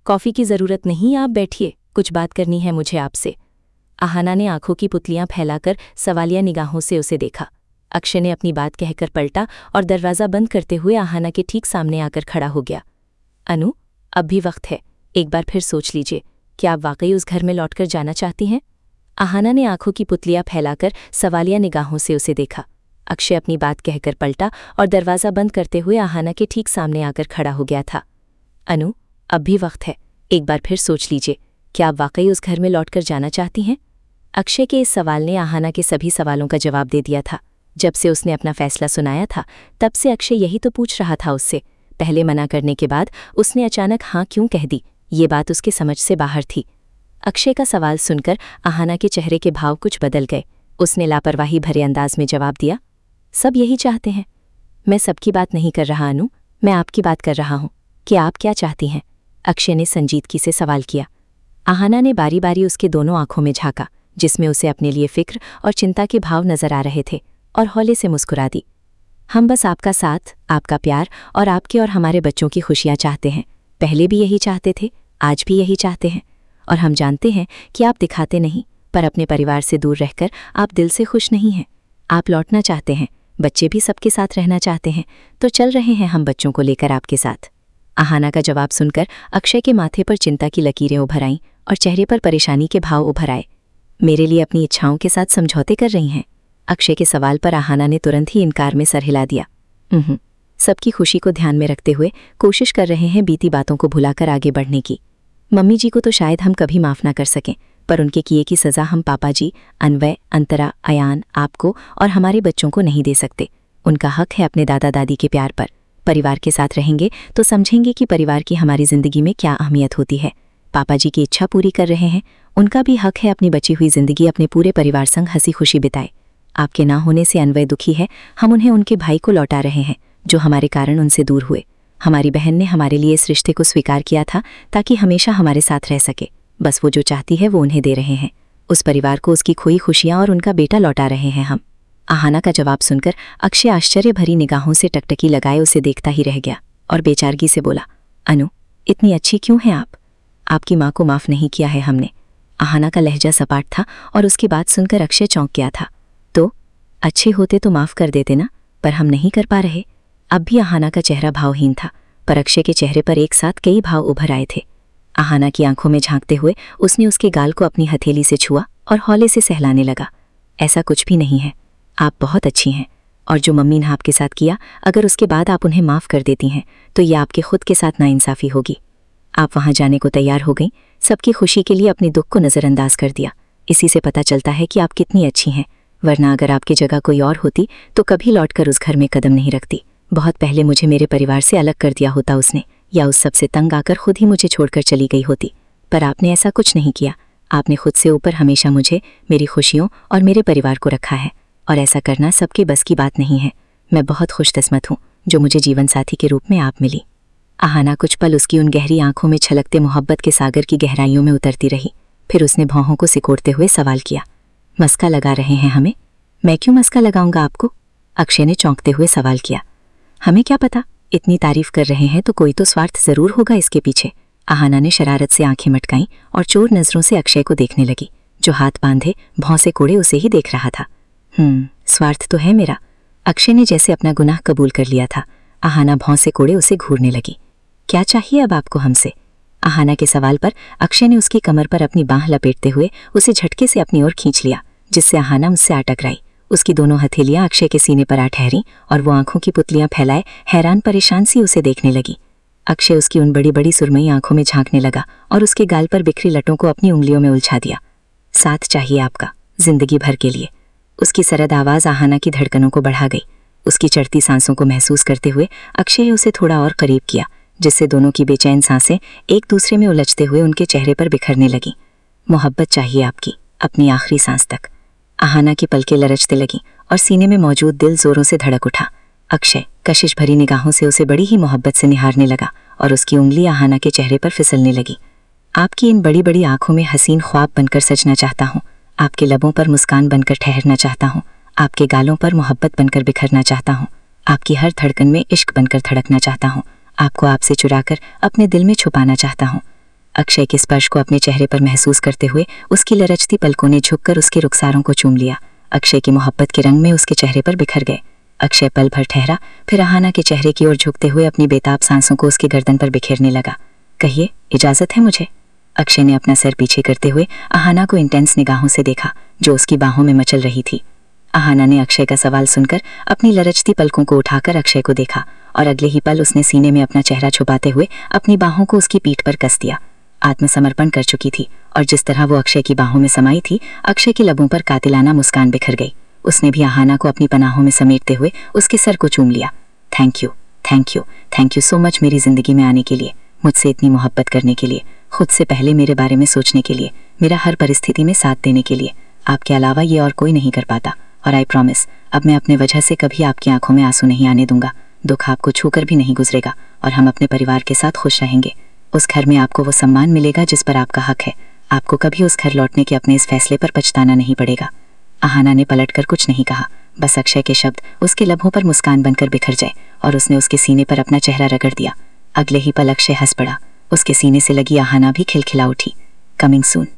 Coffee की ज़रूरत नहीं, आप बैठिए, कुछ बात करनी है मुझे आपसे। आहाना ने आंखों की पुतलियां फैलाकर सवालिया निगाहों से उसे देखा। अक्षय ने अपनी बात कहकर पलटा और दरवाज़ा बंद करते हुए आहाना के ठीक सामने आकर खड़ा हो गया। अनु, अब भी वक्त है, एक बार फिर सोच लीजिए, क्या आप वाकई उस घर में लौटकर जाना चाहती हैं? आहाना ने आंखों की पुतलियां फैलाकर सवालिया निगाहों से उसे देखा। अक्षय अपनी बात कहकर पलटा और दरवाज़ा बंद करते हुए आहाना के ठीक सामने आकर खड़ा हो गया था। अनु, अब भी वक्त है, एक बार फिर सोच लीजिए, क्या आप वाकई उस घर में लौटकर जाना चाहती हैं? अक्षय के इस सवाल ने आहाना के सभी सवालों का जवाब दे दिया था। जब से उसने अपना फैसला सुनाया था, तब से अक्षय यही तो पूछ रहा था उससे। पहले मना करने के बाद उसने अचानक हाँ क्यों कह दी, ये बात उसके समझ से बाहर थी। अक्षय का सवाल सुनकर आहाना के चेहरे के भाव कुछ बदल गए। उसने लापरवाही भरे अंदाज में जवाब दिया, सब यही चाहते हैं। मैं सबकी बात नहीं कर रहा अनु, मैं आपकी बात कर रहा हूँ कि आप क्या चाहती हैं? अक्षय ने संजीदगी से सवाल किया। आहाना ने बारी बारी उसके दोनों आंखों में झांका, जिसमें उसे अपने लिए फिक्र और चिंता के भाव नजर आ रहे थे, और हौले से मुस्कुरा दी। हम बस आपका साथ, आपका प्यार और आपके और हमारे बच्चों की खुशियाँ चाहते हैं। पहले भी यही चाहते थे, आज भी यही चाहते हैं। और हम जानते हैं कि आप दिखाते नहीं, पर अपने परिवार से दूर रहकर आप दिल से खुश नहीं हैं। आप लौटना चाहते हैं, बच्चे भी सबके साथ रहना चाहते हैं, तो चल रहे हैं हम बच्चों को लेकर आपके साथ। आहाना का जवाब सुनकर अक्षय के माथे पर चिंता की लकीरें उभर आईं और चेहरे पर परेशानी के भाव उभर आए। मेरे लिए अपनी इच्छाओं के साथ समझौते कर रही हैं? अक्षय के सवाल पर आहाना ने तुरंत ही इनकार में सर हिला दिया। सबकी खुशी को ध्यान में रखते हुए कोशिश कर रहे हैं बीती बातों को भुलाकर आगे बढ़ने की। मम्मी जी को तो शायद हम कभी माफ़ ना कर सकें, पर उनके किए की सज़ा हम पापा जी, अन्वय, अंतरा, अयान, आपको और हमारे बच्चों को नहीं दे सकते। उनका हक है अपने दादा दादी के प्यार पर। परिवार के साथ रहेंगे तो समझेंगे कि परिवार की हमारी ज़िंदगी में क्या अहमियत होती है। पापा जी की इच्छा पूरी कर रहे हैं, उनका भी हक है अपनी बची हुई ज़िंदगी अपने पूरे परिवार संग हंसी खुशी बिताए। आपके ना होने से अन्वय दुखी है, हम उन्हें उनके भाई को लौटा रहे हैं जो हमारे कारण उनसे दूर हुए। हमारी बहन ने हमारे लिए इस रिश्ते को स्वीकार किया था ताकि हमेशा हमारे साथ रह सके। बस वो जो चाहती है वो उन्हें दे रहे हैं। उस परिवार को उसकी खोई खुशियाँ और उनका बेटा लौटा रहे हैं हम। आहाना का जवाब सुनकर अक्षय आश्चर्य भरी निगाहों से टकटकी लगाए उसे देखता ही रह गया और बेचारगी से बोला, अनु, इतनी अच्छी क्यों हैं आप? आपकी माँ को माफ़ नहीं किया है हमने। आहाना का लहजा सपाट था और उसकी बात सुनकर अक्षय चौंक गया था। तो अच्छे होते तो माफ़ कर देते ना, पर हम नहीं कर पा रहे। अब भी आहाना का चेहरा भावहीन था, पर अक्षय के चेहरे पर एक साथ कई भाव उभर आए थे। आहाना की आंखों में झांकते हुए उसने उसके गाल को अपनी हथेली से छुआ और हौले से सहलाने लगा। ऐसा कुछ भी नहीं है, आप बहुत अच्छी हैं, और जो मम्मी ने आपके साथ किया, अगर उसके बाद आप उन्हें माफ़ कर देती हैं तो ये आपके खुद के साथ नाइंसाफ़ी होगी। आप वहाँ जाने को तैयार हो गई, सबकी खुशी के लिए अपने दुख को नज़रअंदाज कर दिया। इसी से पता चलता है कि आप कितनी अच्छी हैं, वरना अगर आपकी जगह कोई और होती तो कभी लौटकर उस घर में कदम नहीं रखती। बहुत पहले मुझे मेरे परिवार से अलग कर दिया होता उसने, या उस सबसे तंग आकर खुद ही मुझे छोड़कर चली गई होती, पर आपने ऐसा कुछ नहीं किया। आपने खुद से ऊपर हमेशा मुझे, मेरी खुशियों और मेरे परिवार को रखा है, और ऐसा करना सबके बस की बात नहीं है। मैं बहुत खुशकिस्मत हूँ जो मुझे जीवन साथी के रूप में आप मिली। आहाना कुछ पल उसकी उन गहरी आंखों में छलकते मोहब्बत के सागर की गहराइयों में उतरती रही। फिर उसने भौहों को सिकोड़ते हुए सवाल किया, मस्का लगा रहे हैं हमें? मैं क्यों मस्का लगाऊंगा आपको? अक्षय ने चौंकते हुए सवाल किया। हमें क्या पता, इतनी तारीफ कर रहे हैं तो कोई तो स्वार्थ जरूर होगा इसके पीछे। आहाना ने शरारत से आंखें मटकाईं और चोर नजरों से अक्षय को देखने लगी, जो हाथ बांधे भौं से कोड़े उसे ही देख रहा था। स्वार्थ तो है मेरा। अक्षय ने जैसे अपना गुनाह कबूल कर लिया था। आहाना भौं से कोड़े उसे घूरने लगी। क्या चाहिए अब आपको हमसे? आहाना के सवाल पर अक्षय ने उसकी कमर पर अपनी बांह लपेटते हुए उसे झटके से अपनी ओर खींच लिया, जिससे आहाना उससे आ टकराई। उसकी दोनों हथेलियां अक्षय के सीने पर आ ठहरी और वो आंखों की पुतलियां फैलाए हैरान परेशान सी उसे देखने लगी। अक्षय उसकी उन बड़ी बड़ी सुरमई आंखों में झांकने लगा और उसके गाल पर बिखरी लटों को अपनी उंगलियों में उलझा दिया। साथ चाहिए आपका, जिंदगी भर के लिए। उसकी सरद आवाज़ आहाना की धड़कनों को बढ़ा गई। उसकी चढ़ती सांसों को महसूस करते हुए अक्षय ने उसे थोड़ा और करीब किया, जिससे दोनों की बेचैन सांसें एक दूसरे में उलझते हुए उनके चेहरे पर बिखरने लगीं। मोहब्बत चाहिए आपकी, अपनी आखिरी सांस तक। आहाना की पलकें लरचते लगीं और सीने में मौजूद दिल जोरों से धड़क उठा। अक्षय कशिश भरी निगाहों से उसे बड़ी ही मोहब्बत से निहारने लगा और उसकी उंगली आहाना के चेहरे पर फिसलने लगी। आपकी इन बड़ी बड़ी आंखों में हसीन ख्वाब बनकर सजना चाहता हूँ, आपके लबों पर मुस्कान बनकर ठहरना चाहता हूँ, आपके गालों पर मोहब्बत बनकर बिखरना चाहता हूँ, आपकी हर धड़कन में इश्क बनकर धड़कना चाहता हूँ, आपको आपसे चुराकर अपने दिल में छुपाना चाहता हूँ। अक्षय के स्पर्श को अपने चेहरे पर महसूस करते हुए उसकी लरचती पलकों ने झुककर उसके रुखसारों को चूम लिया। अक्षय की मोहब्बत के रंग में उसके चेहरे पर बिखर गए। अक्षय पल भर ठहरा, फिर अहाना के चेहरे की ओर झुकते हुए अपनी बेताब सांसों को उसकी गर्दन पर बिखेरने लगा। कहिए, इजाजत है मुझे? अक्षय ने अपना सर पीछे करते हुए अहाना को इंटेंस निगाहों से देखा जो उसकी बाहों में मचल रही थी। अहाना ने अक्षय का सवाल सुनकर अपनी लरचती पलकों को उठाकर अक्षय को देखा और अगले ही पल उसने सीने में अपना चेहरा छुपाते हुए अपनी बाहों को उसकी पीठ पर कस दिया। आत्मसमर्पण कर चुकी थी और जिस तरह वो अक्षय की बाहों में समाई थी, अक्षय के लबों पर कातिलाना मुस्कान बिखर गई। उसने भी अहाना को अपनी पनाहों में समेटते हुए उसके सर को चूम लिया। Thank you, thank you, thank you so much मेरी जिंदगी में आने के लिए, मुझसे इतनी मोहब्बत करने के लिए, खुद से पहले मेरे बारे में सोचने के लिए, मेरा हर परिस्थिति में साथ देने के लिए। आपके अलावा ये और कोई नहीं कर पाता और आई प्रॉमिस अब मैं अपने वजह से कभी आपकी आंखों में आंसू नहीं आने दूंगा। दुख आपको छूकर भी नहीं गुजरेगा और हम अपने परिवार के साथ खुश रहेंगे। उस घर में आपको वो सम्मान मिलेगा जिस पर आपका हक है। आपको कभी उस घर लौटने के अपने इस फैसले पर पछताना नहीं पड़ेगा। अहाना ने पलटकर कुछ नहीं कहा, बस अक्षय के शब्द उसके लबों पर मुस्कान बनकर बिखर जाए और उसने उसके सीने पर अपना चेहरा रगड़ दिया। अगले ही पल अक्षय हंस पड़ा। उसके सीने से लगी अहाना भी खिलखिला उठी। कमिंग सून।